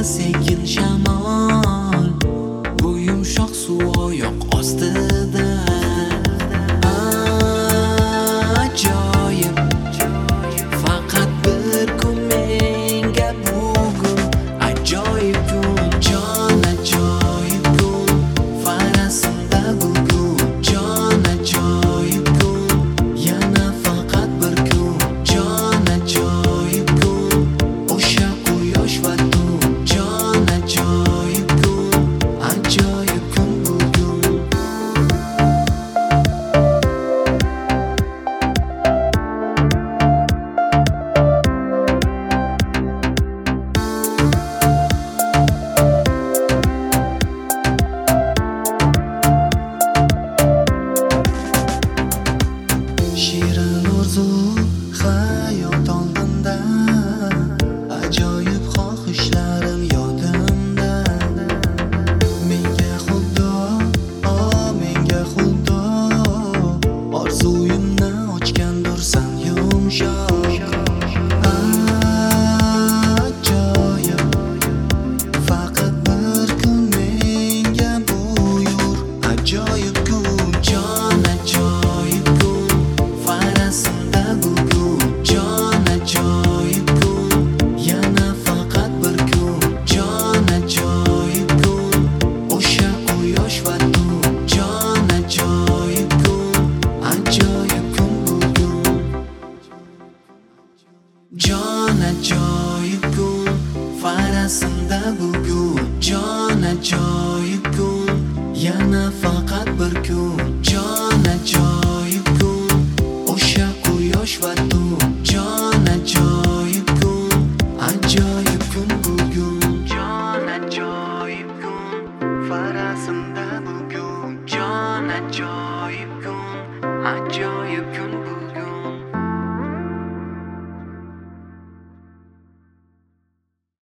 sekin shamol, bu yumshoq suv oyoq ostida. Ajoyib, faqat bir kun menga bugun. Ajoyib kun, jon ajoyib kun, farasimda bugun. Jon ajoyib kun, yana faqat bir kun. Jon ajoyib kun, o'sha quyosh va tun. Jon ajoyib kun, ajoyib kun bugun. Shirin orzu hayot oldinda, ajoyib xohishlarim yodimda. Menga xudo, menga xudo, orzuyimni ochgandursan yumshoq. Ajoyib, faqat bir kun menga buyur. Ajoyib kun, jon ajoyib kun, farasimda bugun. Jon ajoyib kun, yana faqat bir kun. Jon ajoyib kun, o'sha quyosh va tun. Jon ajoyib kun, ajoyib kun bugun. Jon ajoyib kun, farasimda bugun. Jon ajoyib kun, yana faqat bir kun. Jon ajoyib kun, o'sha quyosh va tun. Jon ajoyib kun, ajoyib kun bugun. Jon ajoyib kun, farasimda bugun. Jon ajoyib kun, ajoyib kun bugun.